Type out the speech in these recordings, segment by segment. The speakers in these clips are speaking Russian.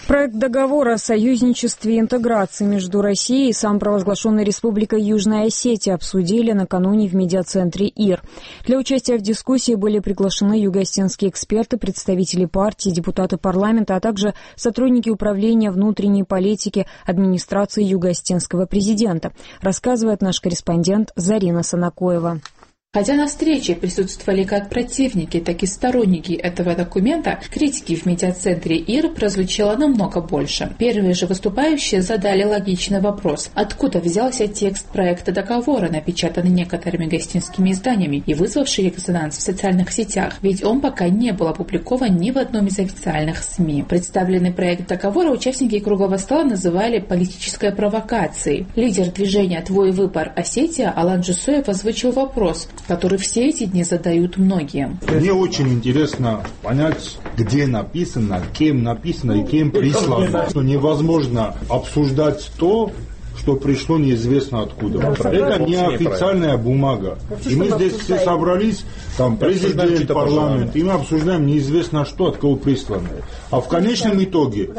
Проект договора о союзничестве и интеграции между Россией и самопровозглашенной Республикой Южная Осетия обсудили накануне в медиацентре ИР. Для участия в дискуссии были приглашены юго-осетинские эксперты, представители партии, депутаты парламента, а также сотрудники управления внутренней политики администрации юго-осетинского президента, рассказывает наш корреспондент Зарина Санакоева. Хотя на встрече присутствовали как противники, так и сторонники этого документа, критики в медиацентре ИР прозвучало намного больше. Первые же выступающие задали логичный вопрос: откуда взялся текст проекта договора, напечатанный некоторыми гостинскими изданиями и вызвавший резонанс в социальных сетях, ведь он пока не был опубликован ни в одном из официальных СМИ. Представленный проект договора участники круглого стола называли политической провокацией. Лидер движения «Твой выбор Осетия» Алан Джусоев озвучил вопрос, который все эти дни задают многие. Мне очень интересно понять, где написано, кем написано и кем прислано. Что невозможно обсуждать то, что пришло неизвестно откуда. Это не официальная бумага. И мы здесь все собрались, там президент, парламент, и мы обсуждаем неизвестно что, от кого прислано. А в конечном итоге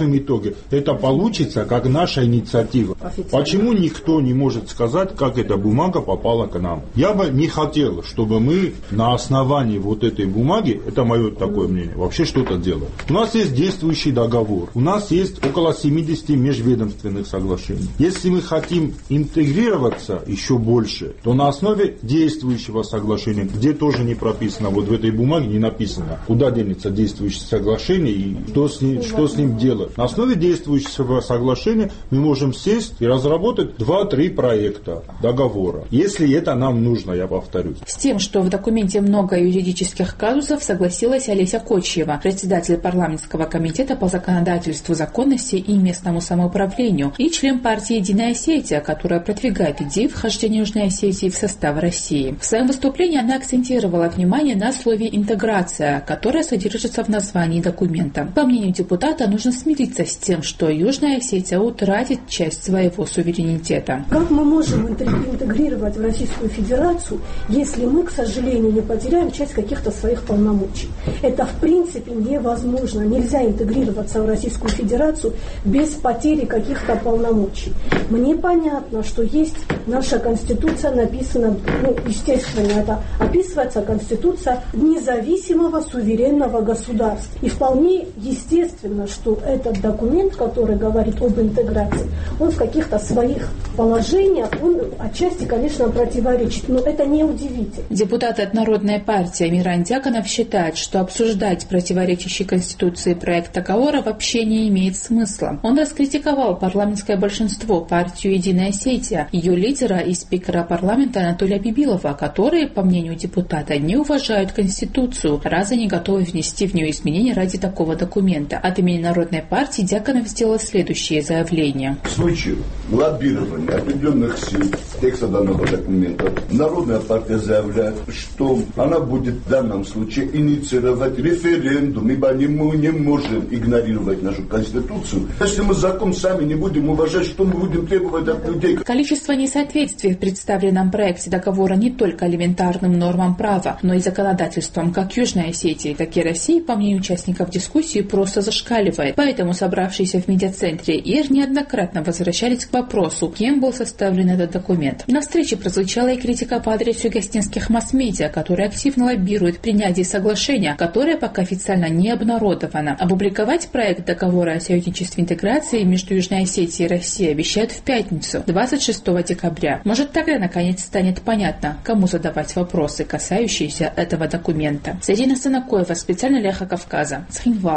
это получится как наша инициатива. Почему никто не может сказать, как эта бумага попала к нам? Я бы не хотел, чтобы мы на основании вот этой бумаги, это мое такое мнение, вообще что-то делали. У нас есть действующий договор, у нас есть около 70 межведомственных соглашений. Если мы хотим интегрироваться еще больше, то на основе действующего соглашения, где тоже не прописано, вот в этой бумаге не написано, куда денется действующее соглашение и что с ним делать. На основе действующего соглашения мы можем сесть и разработать 2-3 проекта договора, если это нам нужно, я повторюсь. С тем, что в документе много юридических казусов, согласилась Олеся Кочьева, председатель парламентского комитета по законодательству, законности и местному самоуправлению и член партии «Единая Осетия», которая продвигает идею вхождения Южной Осетии в состав России. В своем выступлении она акцентировала внимание на слове «интеграция», которое содержится в названии документа. По мнению депутата, нужно смириться с тем, что Южная Осетия утратит часть своего суверенитета. Как мы можем интегрировать в Российскую Федерацию, если мы, к сожалению, не потеряем часть каких-то своих полномочий? Это в принципе невозможно. Нельзя интегрироваться в Российскую Федерацию без потери каких-то полномочий. Мне понятно, что есть наша Конституция, написана, естественно, это описывается Конституция независимого суверенного государства. И вполне естественно, что этот документ, который говорит об интеграции, он в каких-то своих положениях, он отчасти, конечно, противоречит, но это не удивительно. Депутат от Народной партии Миран Дьяконов считает, что обсуждать противоречащий Конституции проект договора вообще не имеет смысла. Он раскритиковал парламентское большинство, партию «Единая Осетия», ее лидера и спикера парламента Анатолия Бибилова, которые, по мнению депутата, не уважают Конституцию, раз они готовы внести в нее изменения ради такого документа. От имени Народной партии Дьяконов сделал следующее заявление. В случае лоббирования определенных сил текста данного документа Народная партия заявляет, что она будет в данном случае инициировать референдум, ибо мы не можем игнорировать нашу Конституцию. Если мы закон сами не будем уважать, что мы будем требовать от людей? Количество несоответствий в представленном проекте договора не только элементарным нормам права, но и законодательством как Южной Осетии, так и России, по мнению участников дискуссии, просто зашкаливает. Поэтому собравшиеся в медиацентре ИР неоднократно возвращались к вопросу, кем был составлен этот документ. На встрече прозвучала и критика по адресу гостинских масс-медиа, которые активно лоббируют принятие соглашения, которое пока официально не обнародовано. Опубликовать проект договора о союзничестве и интеграции между Южной Осетией и Россией обещают в пятницу, 26 декабря. Может, тогда наконец станет понятно, кому задавать вопросы, касающиеся этого документа. Зарина Санакоева, специально для Кавказа.